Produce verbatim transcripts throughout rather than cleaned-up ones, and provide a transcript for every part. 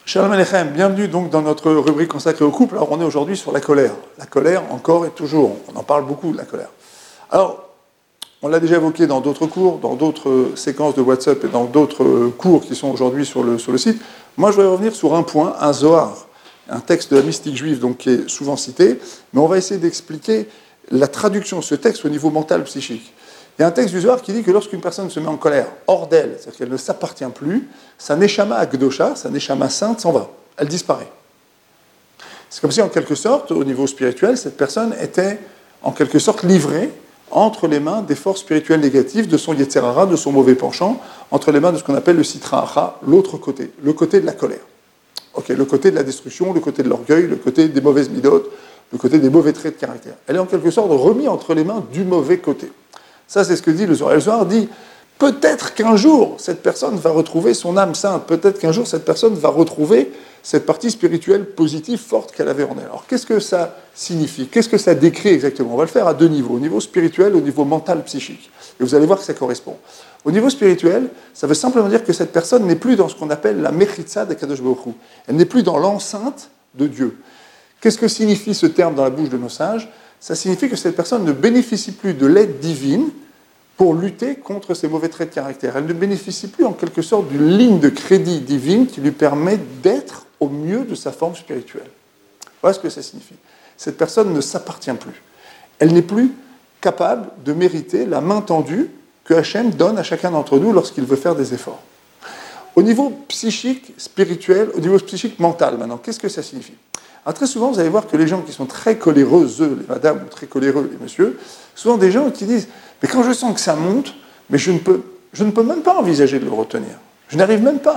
Shalom Aleichem, bienvenue donc dans notre rubrique consacrée au couple. Alors on est aujourd'hui sur la colère. La colère encore et toujours, on en parle beaucoup de la colère. Alors, on l'a déjà évoqué dans d'autres cours, dans d'autres séquences de WhatsApp et dans d'autres cours qui sont aujourd'hui sur le, sur le site. Moi je voudrais revenir sur un point, un Zohar, un texte de la mystique juive donc, qui est souvent cité, mais on va essayer d'expliquer la traduction de ce texte au niveau mental, psychique. Il y a un texte du Zohar qui dit que lorsqu'une personne se met en colère, hors d'elle, c'est-à-dire qu'elle ne s'appartient plus, sa neshama akdosha, sa neshama sainte s'en va, elle disparaît. C'est comme si, en quelque sorte, au niveau spirituel, cette personne était, en quelque sorte, livrée entre les mains des forces spirituelles négatives, de son yetzer hara, de son mauvais penchant, entre les mains de ce qu'on appelle le sitra achra, l'autre côté, le côté de la colère. Ok, le côté de la destruction, le côté de l'orgueil, le côté des mauvaises midotes, le côté des mauvais traits de caractère. Elle est en quelque sorte remise entre les mains du mauvais côté. Ça, c'est ce que dit le Zohar. Le Zohar dit, peut-être qu'un jour, cette personne va retrouver son âme sainte. Peut-être qu'un jour, cette personne va retrouver cette partie spirituelle positive, forte qu'elle avait en elle. Alors, qu'est-ce que ça signifie? Qu'est-ce que ça décrit exactement? On va le faire à deux niveaux. Au niveau spirituel, au niveau mental, psychique. Et vous allez voir que ça correspond. Au niveau spirituel, ça veut simplement dire que cette personne n'est plus dans ce qu'on appelle la mechitza de Kadosh Baruch Hu. Elle n'est plus dans l'enceinte de Dieu. Qu'est-ce que signifie ce terme dans la bouche de nos sages? Ça signifie que cette personne ne bénéficie plus de l'aide divine pour lutter contre ses mauvais traits de caractère. Elle ne bénéficie plus en quelque sorte d'une ligne de crédit divine qui lui permet d'être au mieux de sa forme spirituelle. Voilà ce que ça signifie. Cette personne ne s'appartient plus. Elle n'est plus capable de mériter la main tendue que Hachem donne à chacun d'entre nous lorsqu'il veut faire des efforts. Au niveau psychique, spirituel, au niveau psychique mental maintenant, qu'est-ce que ça signifie? Alors très souvent, vous allez voir que les gens qui sont très coléreux, eux, les madames, ou très coléreux, les messieurs, souvent des gens qui disent « Mais quand je sens que ça monte, mais je ne peux, je ne peux même pas envisager de le retenir. Je n'arrive même pas. »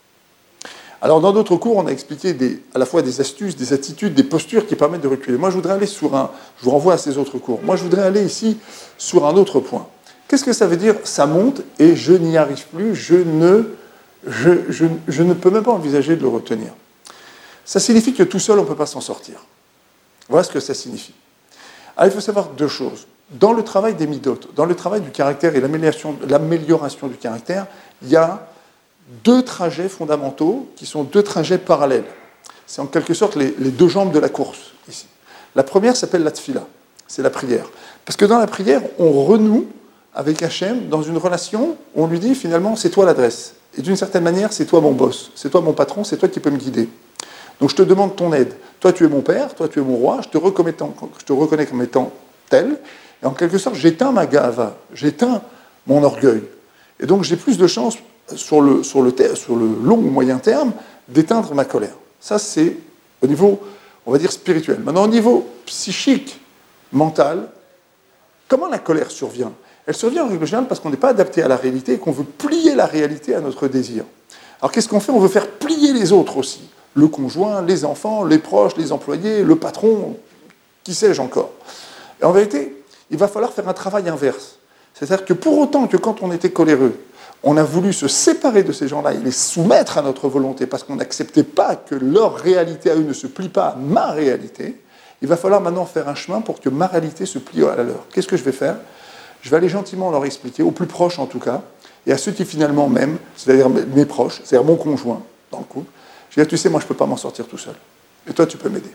Alors dans d'autres cours, on a expliqué des, à la fois des astuces, des attitudes, des postures qui permettent de reculer. Moi, je voudrais aller sur un... Je vous renvoie à ces autres cours. Moi, je voudrais aller ici sur un autre point. Qu'est-ce que ça veut dire « ça monte et je n'y arrive plus, je ne, je, je, je ne peux même pas envisager de le retenir ». Ça signifie que tout seul, on ne peut pas s'en sortir. Voilà ce que ça signifie. Alors, il faut savoir deux choses. Dans le travail des midotes, dans le travail du caractère et l'amélioration, l'amélioration du caractère, il y a deux trajets fondamentaux qui sont deux trajets parallèles. C'est en quelque sorte les, les deux jambes de la course, ici. La première s'appelle la tfila, c'est la prière. Parce que dans la prière, on renoue avec Hachem dans une relation où on lui dit finalement, c'est toi l'adresse. Et d'une certaine manière, c'est toi mon boss, c'est toi mon patron, c'est toi qui peux me guider. Donc je te demande ton aide. Toi, tu es mon père, toi, tu es mon roi, je te reconnais, je te reconnais comme étant tel. Et en quelque sorte, j'éteins ma gava, j'éteins mon orgueil. Et donc, j'ai plus de chances, sur le, sur le, ter- sur le long ou moyen terme, d'éteindre ma colère. Ça, c'est au niveau, on va dire, spirituel. Maintenant, au niveau psychique, mental, comment la colère survient? Elle survient en règle générale parce qu'on n'est pas adapté à la réalité et qu'on veut plier la réalité à notre désir. Alors, qu'est-ce qu'on fait? On veut faire plier les autres aussi. Le conjoint, les enfants, les proches, les employés, le patron, qui sais-je encore. Et en vérité, il va falloir faire un travail inverse. C'est-à-dire que pour autant que quand on était coléreux, on a voulu se séparer de ces gens-là et les soumettre à notre volonté parce qu'on n'acceptait pas que leur réalité à eux ne se plie pas à ma réalité, il va falloir maintenant faire un chemin pour que ma réalité se plie à la leur. Qu'est-ce que je vais faire? Je vais aller gentiment leur expliquer, aux plus proches en tout cas, et à ceux qui finalement m'aiment, c'est-à-dire mes proches, c'est-à-dire mon conjoint dans le couple. Je vais dire, tu sais, moi je ne peux pas m'en sortir tout seul. Et toi, tu peux m'aider.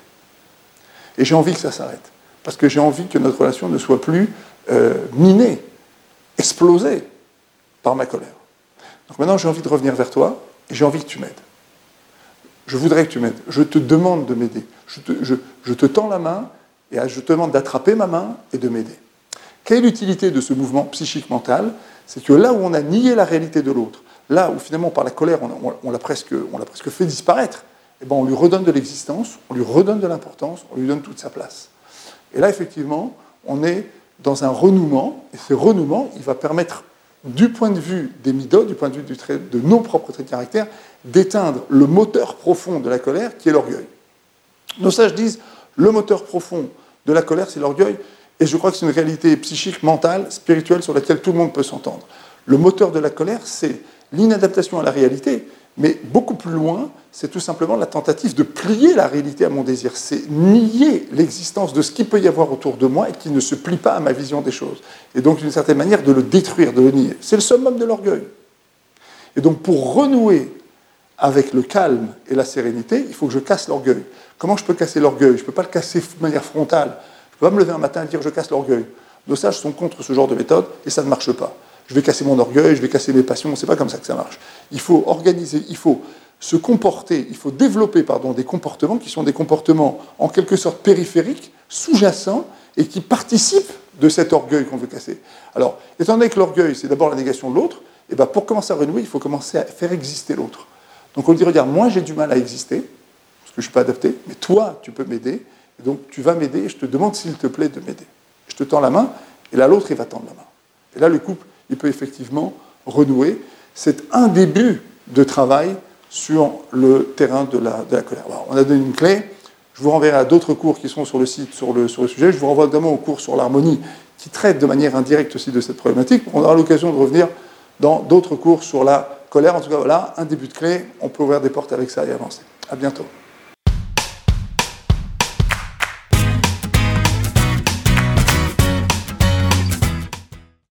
Et j'ai envie que ça s'arrête. Parce que j'ai envie que notre relation ne soit plus euh, minée, explosée par ma colère. Donc maintenant, j'ai envie de revenir vers toi et j'ai envie que tu m'aides. Je voudrais que tu m'aides. Je te demande de m'aider. Je te, je, je te tends la main et je te demande d'attraper ma main et de m'aider. Quelle est l'utilité de ce mouvement psychique mental? C'est que là où on a nié la réalité de l'autre, là où finalement par la colère on, on, on, l'a, presque, on l'a presque fait disparaître, eh ben, on lui redonne de l'existence, on lui redonne de l'importance, on lui donne toute sa place. Et là, effectivement, on est dans un renouement, et ce renouement, il va permettre, du point de vue des midotes, du point de vue du trait, de nos propres traits de caractère, d'éteindre le moteur profond de la colère, qui est l'orgueil. Nos sages disent, le moteur profond de la colère, c'est l'orgueil, et je crois que c'est une réalité psychique, mentale, spirituelle, sur laquelle tout le monde peut s'entendre. Le moteur de la colère, c'est l'inadaptation à la réalité, mais beaucoup plus loin, c'est tout simplement la tentative de plier la réalité à mon désir. C'est nier l'existence de ce qu'il peut y avoir autour de moi et qui ne se plie pas à ma vision des choses. Et donc, d'une certaine manière, de le détruire, de le nier. C'est le summum de l'orgueil. Et donc, pour renouer avec le calme et la sérénité, il faut que je casse l'orgueil. Comment je peux casser l'orgueil? Je ne peux pas le casser de manière frontale. Je ne peux pas me lever un matin et dire je casse l'orgueil. Nos sages sont contre ce genre de méthode et ça ne marche pas. Je vais casser mon orgueil, je vais casser mes passions, c'est pas comme ça que ça marche. Il faut organiser, il faut se comporter, il faut développer pardon, des comportements qui sont des comportements en quelque sorte périphériques, sous-jacents et qui participent de cet orgueil qu'on veut casser. Alors, étant donné que l'orgueil, c'est d'abord la négation de l'autre, et ben pour commencer à renouer, il faut commencer à faire exister l'autre. Donc on dit, regarde, moi j'ai du mal à exister, parce que je ne suis pas adapté, mais toi, tu peux m'aider, et donc tu vas m'aider, et je te demande s'il te plaît de m'aider. Je te tends la main, et là l'autre, il va tendre la main. Et là, le couple, il peut effectivement renouer. C'est un début de travail sur le terrain de la, de la colère. Alors, on a donné une clé. Je vous renverrai à d'autres cours qui sont sur le site sur le, sur le sujet. Je vous renvoie notamment au cours sur l'harmonie, qui traite de manière indirecte aussi de cette problématique. On aura l'occasion de revenir dans d'autres cours sur la colère. En tout cas, voilà, un début de clé. On peut ouvrir des portes avec ça et avancer. À bientôt.